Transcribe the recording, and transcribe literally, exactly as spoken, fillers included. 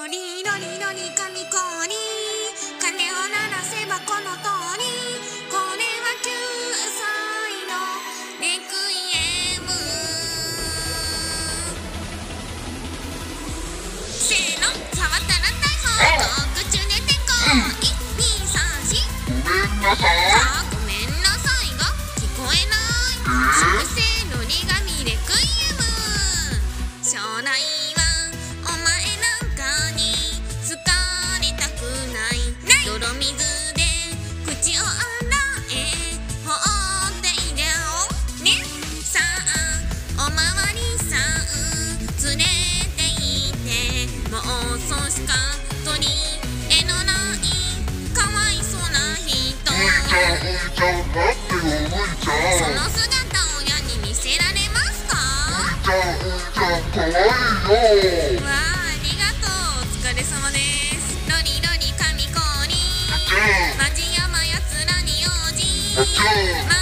ロリロリロリ紙氷鐘を鳴らせばこの通りこれはきゅうさいのレクイエムせーの触ったら逮捕特注でてこいちにさんしごめんなさいあごめんなさいが聞こえない粛清のり紙レクイエム将来はお前なんかに好かれたくない泥水で口を洗え放っていりゃおねさあおまわりさん連れて行ってもう少しか取り柄のないかわいそうな人ういちゃんういちゃん待ってよういちゃんその姿親に見せられますかういちゃんういちゃんかわいいよわあ、ありがとう。お疲れ様です。ロリロリ紙氷。 うちゃんマジヤマやつらに用うちゃ心。 ん